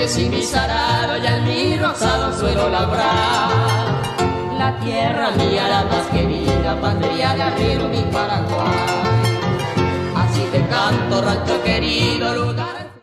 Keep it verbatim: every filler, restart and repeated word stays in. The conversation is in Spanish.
porque sin mis arados ya en mi rosado suelo labrar. La tierra mía, la más querida, patria de arriero mi Paraguay. Así te canto, rancho querido, lugar